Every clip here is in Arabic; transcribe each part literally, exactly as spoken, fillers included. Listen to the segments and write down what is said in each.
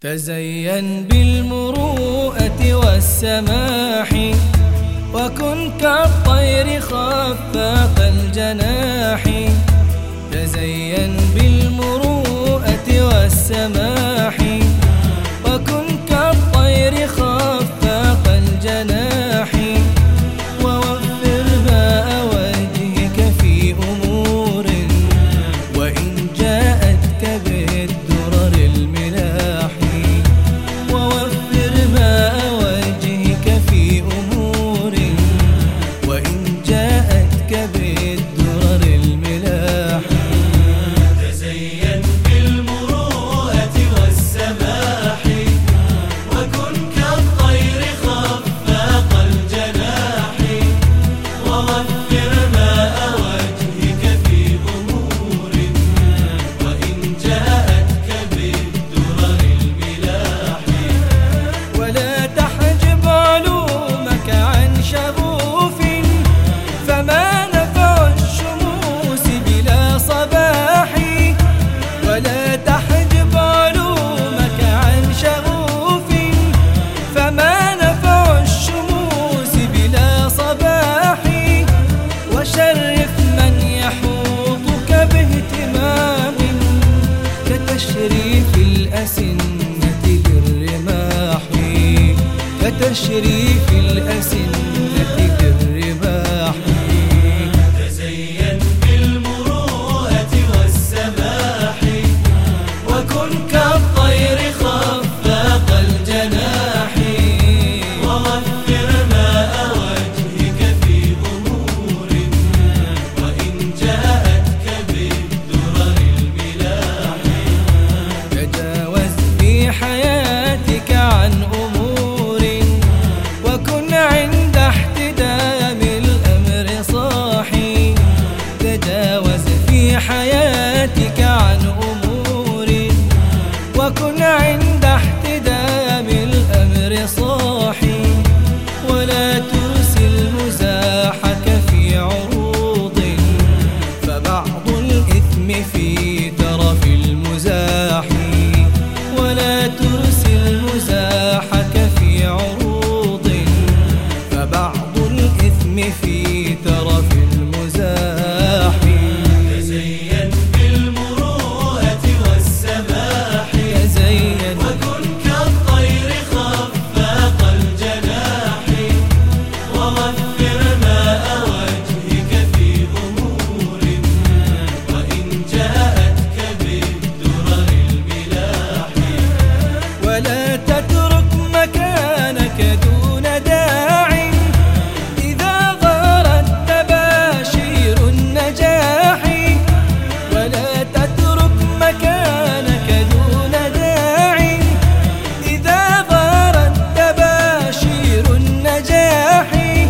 تزين بالمروءة والسماح، وكن كالطير خفاق الجناح. تزين بالمروءة والسماح، وكن كالطير خفاق الجناح. ووفر ماء وجهك في أمور، وإن جاءتك بالدرر الملاح. ووفر ماء وجهك في أمور، وإن جاءتك بالدرر الملاح. تزين بالمروءة والسماح، وكن كالطير خفاق الجناح. ووفر ماء وجهك في أمور، وإن جاءتك بالدرر الملاح. ولا تحجب علومك عن شغوف، فما نفع الشموس بلا صباح. ولا تحجب علومك عن شغوف، فما نفع الشموس بلا صباح. وشرف من يحوطك باهتمام، كتشريف الأسنة للرماح. كتشريف الأسنة للرماح. تزين بالمروءة والسماح، وكن كالطير خفاق الجناح. ووفر ماء وجهك في أمور، وإن جاءتك بالدرر الملاح. تجاوز في حياتك عن أمور، وكن عند احتدام الأمر صاحي. تجاوز في حياتك عن أمور، وكن عند احتدام الأمر صاحي. ولا ترسل مزاحك في عروض، فبعض الإثم في ترف المزاح. ولا ترسل مزاحك في عروض، فبعض الإثم في ترف المزاح. تزين بالمروءة والسماح، تزين وكن كالطير خفاق الجناح. ووفر ماء وجهك في أمور، وإن جاءتك بالدرر الملاح. ولا تترك مكانك دون داع، إذا ظهرت تباشير النجاح. ولا تترك مكانك دون داع، إذا ظهرت تباشير النجاح.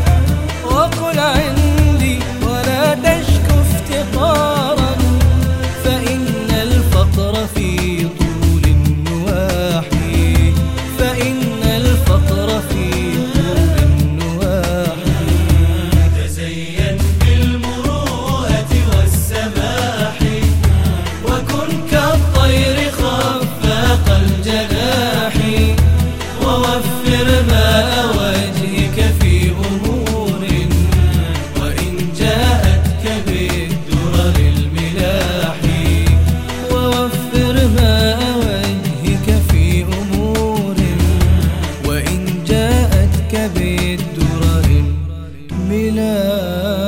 وقل عندي ولا تشك افتقارا، فإن الفقر في طول النواح. فإن الفقر في طول النواح. تزين بالمروءة والسماح، وكن كالطير خفاق الجناح. ووفر ماء وجهك في أمور، وإن جاءتك بالدرر الملاح. ووفر ماء وجهك في أمور، وإن جاءتك بالدرر الملاح.